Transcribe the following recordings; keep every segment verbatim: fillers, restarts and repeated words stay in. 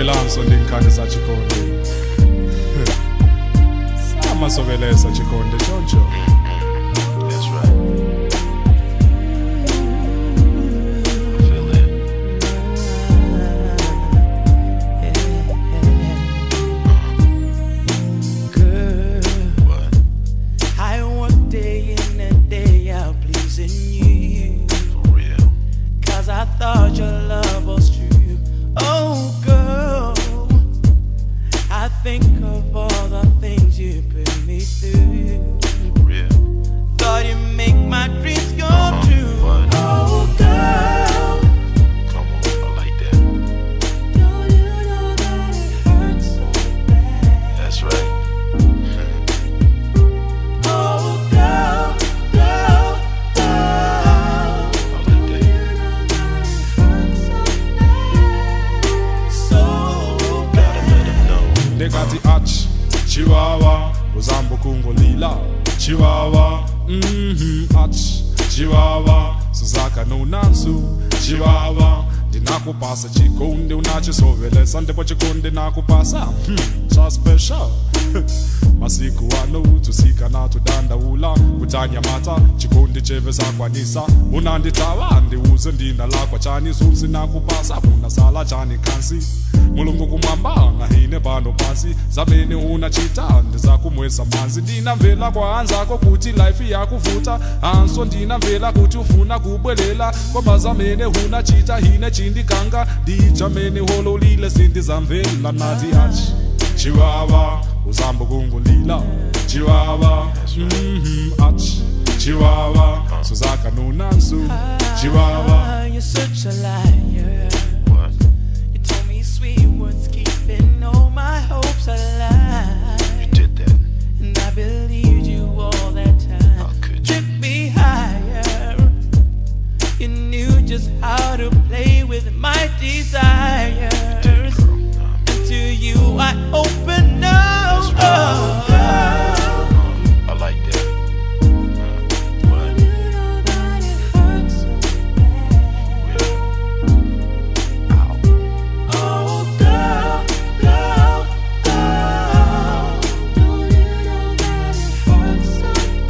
Velanso ndinkhanyisa Chikonde Sama sovelesa Chikonde choncho. That's right. I feel it. Girl, What? I work day in and day out pleasing you, For real? cause I thought your love was true. Oh girl, I think of all the things you put me through. For real? Thought you'd make my dreams come Uh-huh. true. What? Oh girl, Come on, I like that. don't you know that it hurts so bad? That's right. Oh girl, girl, girl, I like that. so Gotta let him know. Dekati ach Chihuahua Uzambo kungolila Chihuahua Mhm ach Chihuahua Suzaka no nansu Chihuahua Ndinakupasa Chikonde unachisovelesa ndipo Chikonde nakupasa hmm, cha special masiku ano tusika na tudanda ula kutanya mata Chikonde cheveza kwanisa unanditawa ndiuze ndina lakwa chani zuzi nakupasa unasala chani kansi mulungu kumwamba na hine pano pasi zamene unachita ndiza kumwesa manzi ndinamvela kwa anzako kuti life yakuvuta anso ndinamvela kuti ufuna kubwelela kwamba zamene unachita hine chindikanga ndichamene hololile sindizamvela nati achi Chihuahua uzambo kungolila Chihuahua mhm achi Chihuahua Suzaka no nansu Chihuahua. You're such a liar. What? You told me sweet words, keeping all my hopes alive. You did that. And I believed you all that time. How could you? Took me higher. You knew just how to play with my desires. Did, girl. Nah, man. And to you I open up. That's right. Oh, Uh, I like that. Uh, What? you know that it hurts so bad. Ow. Oh, girl, girl, girl, don't you know that it hurts so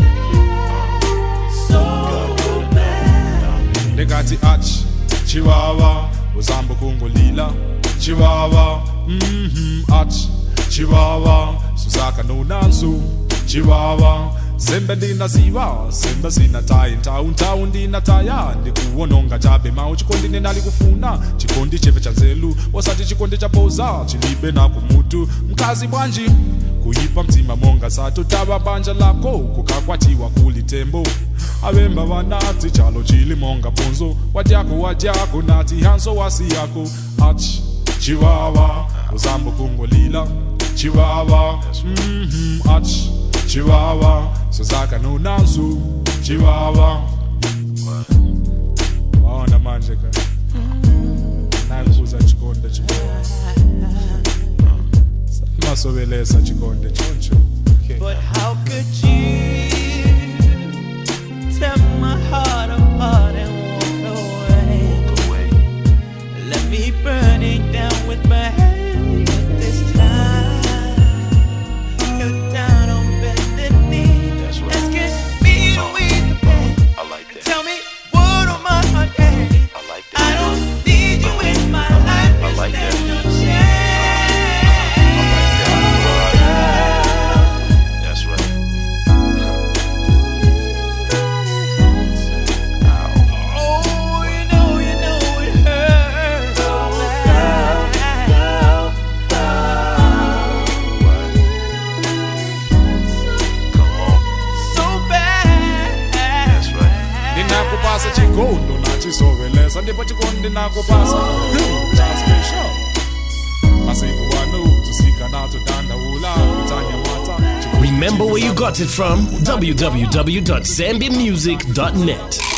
bad, so bad. Dekati ach Chihuahua Uzambo kungolila Chihuahua mhm ach Chihuahua Suzaka no nansu Chihuahua Zembe ndinaziwa Zembe zinatayi ntawu ntawu ndinataya ndikuwononga chabe mau Chikondi nenali kufuna Chikondi cheve chanzelu wasati Chikondi chaboza chilibe na kumutu mkazi bwanji kuyipa mtima monga sato taba banja lako kukakwatiwa kulitembo abemba wanati chalo chili monga ponzo wajako wajako nati hanso wasi yako ach Chihuahua uzambo kungolila Chihuahua mhm ach Chihuahua Suzaka no nansu Chihuahua. Waona manje ka nakuza Chikonde Chihuahua masovelesa Chikonde choncho. But how could you tear my heart apart and walk away? Walk away. Let me burn it down with my hand. But this time you're down on bended knee, That's right. asking me to eat the pain. I like that. Tell me what am I on earth? I like I that. don't need you in my life. I like that. There's no chance. That's right. Oh, you know, you know it hurts so bad. Come on. So bad. That's right. Ninakupasa Chikondo nachisovelesa ndipo Chikonde nakupasa cha special masiku ano tusika na tudanda ula kutanya mata. Remember where you got it from? w w w dot zambia music dot net